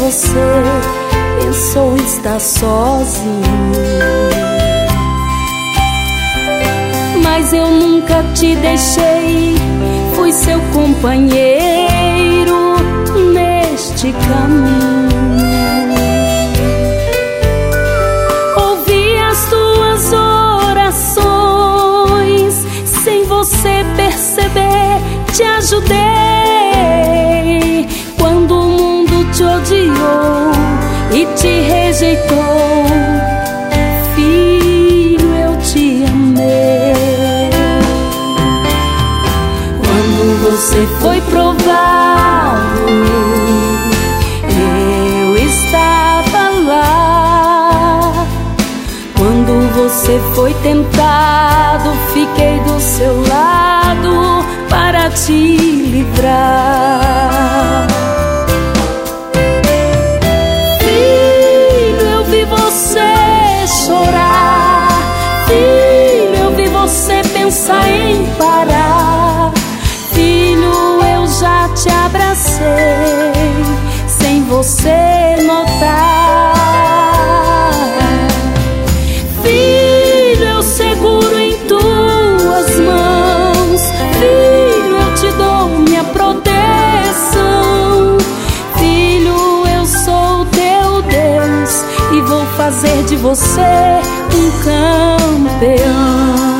você pensou estar sozinho, mas eu nunca te deixei, fui seu companheiro neste caminho. Ouvi as tuas orações, sem você perceber, te ajudei. Quando o mundo te odiou e te rejeitou, filho, eu te amei. Quando você foi provado, eu estava lá. Quando você foi tentado, fiquei do seu lado para te livrar. Filho, eu vi você chorar. Filho, eu vi você pensar em parar. Filho, eu já te abracei sem você notar. Filho, eu seguro em tuas mãos. Filho, eu te dou minha proteção. Filho, eu sou teu Deus e vou fazer de você um campeão.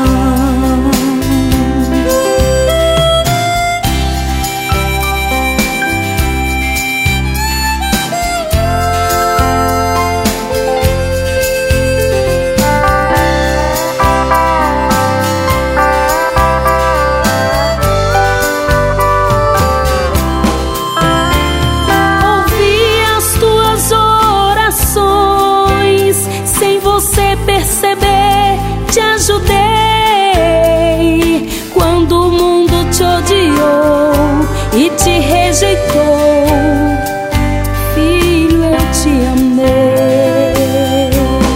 Perceber, te ajudei. Quando o mundo te odiou e te rejeitou, filho, eu te amei.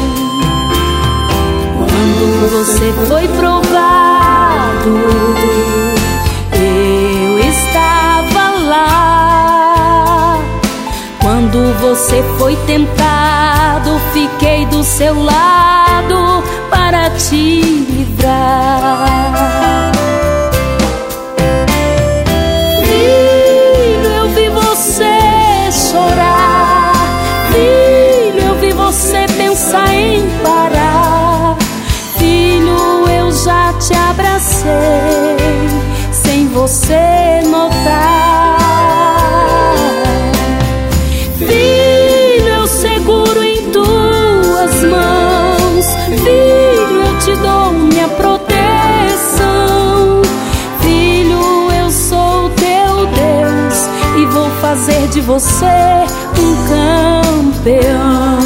Quando você foi provado, eu estava lá. Quando você foi tentado, fiquei do seu lado para te livrar. Filho, eu vi você chorar. Filho, eu vi você pensar em parar. Filho, eu já te abracei sem você notar. Filho, eu seguro em tuas mãos. Filho, eu te dou minha proteção. Filho, eu sou teu Deus e vou fazer de você um campeão.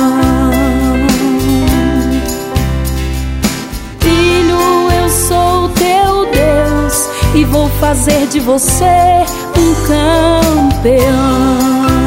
Filho, eu sou teu Deus e vou fazer de você um campeão.